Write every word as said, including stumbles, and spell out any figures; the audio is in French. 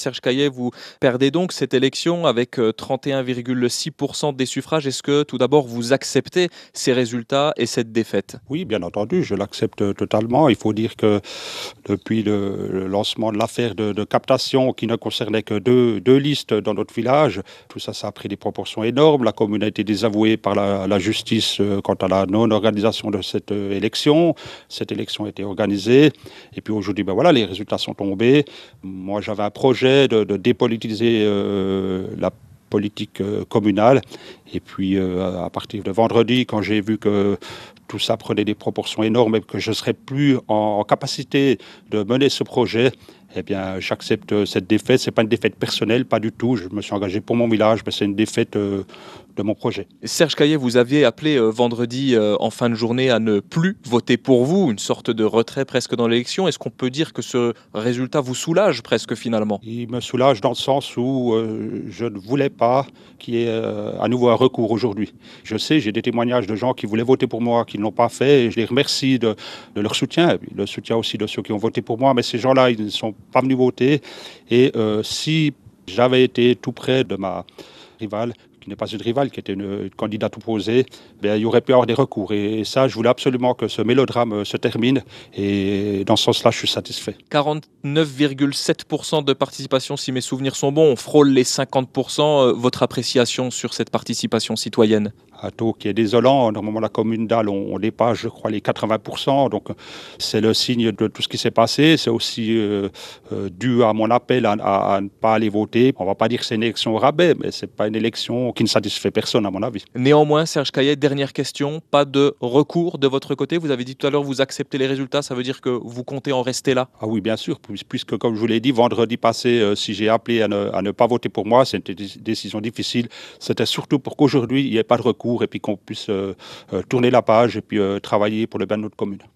Serge Caillet, vous perdez donc cette élection avec euh, trente et un virgule six pour cent des suffrages. Est-ce que tout d'abord vous acceptez ces résultats et cette défaite? Oui, bien entendu, je l'accepte totalement. Il faut dire que depuis le, le lancement de l'affaire de, de captation qui ne concernait que deux, deux listes dans notre village, tout ça, ça a pris des proportions énormes. La commune a été désavouée par la, la justice euh, quant à la non-organisation de cette euh, élection. Cette élection a été organisée. Et puis aujourd'hui, ben voilà, les résultats sont tombés. Moi, j'avais un projet de, de dépolitiser euh, la politique euh, communale. Et puis, euh, à partir de vendredi, quand j'ai vu que tout ça prenait des proportions énormes et que je ne serais plus en, en capacité de mener ce projet, eh bien, j'accepte cette défaite. Ce n'est pas une défaite personnelle, pas du tout. Je me suis engagé pour mon village, mais c'est une défaite euh, de mon projet. Serge Caillet, vous aviez appelé euh, vendredi euh, en fin de journée à ne plus voter pour vous, une sorte de retrait presque dans l'élection. Est-ce qu'on peut dire que ce résultat vous soulage presque finalement? Il me soulage dans le sens où euh, je ne voulais pas qu'il y ait euh, à nouveau un recours aujourd'hui. Je sais, j'ai des témoignages de gens qui voulaient voter pour moi, qui ne l'ont pas fait, et je les remercie de, de leur soutien, le soutien aussi de ceux qui ont voté pour moi, mais ces gens-là, ils ne sont pas venus voter. Et euh, si j'avais été tout près de ma rivale, qui n'est pas une rivale, qui était une, une candidate opposée, bien, il y aurait pu y avoir des recours. Et, et ça, je voulais absolument que ce mélodrame euh, se termine. Et dans ce sens-là, je suis satisfait. quarante-neuf virgule sept pour cent de participation, si mes souvenirs sont bons. On frôle les cinquante pour cent. Euh, Votre appréciation sur cette participation citoyenne? Un taux qui est désolant. Normalement, la commune d'Al, on, on dépasse, je crois, les quatre-vingts pour cent. Donc, c'est le signe de tout ce qui s'est passé. C'est aussi euh, euh, dû à mon appel à, à- à ne pas aller voter. On ne va pas dire que c'est une élection au rabais, mais ce n'est pas une élection qui ne satisfait personne, à mon avis. Néanmoins, Serge Caillet, dernière question, pas de recours de votre côté. Vous avez dit tout à l'heure, vous acceptez les résultats, ça veut dire que vous comptez en rester là? Ah oui, bien sûr, puis- puisque, comme je vous l'ai dit, vendredi passé, euh, si j'ai appelé à ne, à ne pas voter pour moi, c'était une décision difficile. C'était surtout pour qu'aujourd'hui, il n'y ait pas de recours et puis qu'on puisse euh, euh, tourner la page et puis euh, travailler pour le bien de notre commune.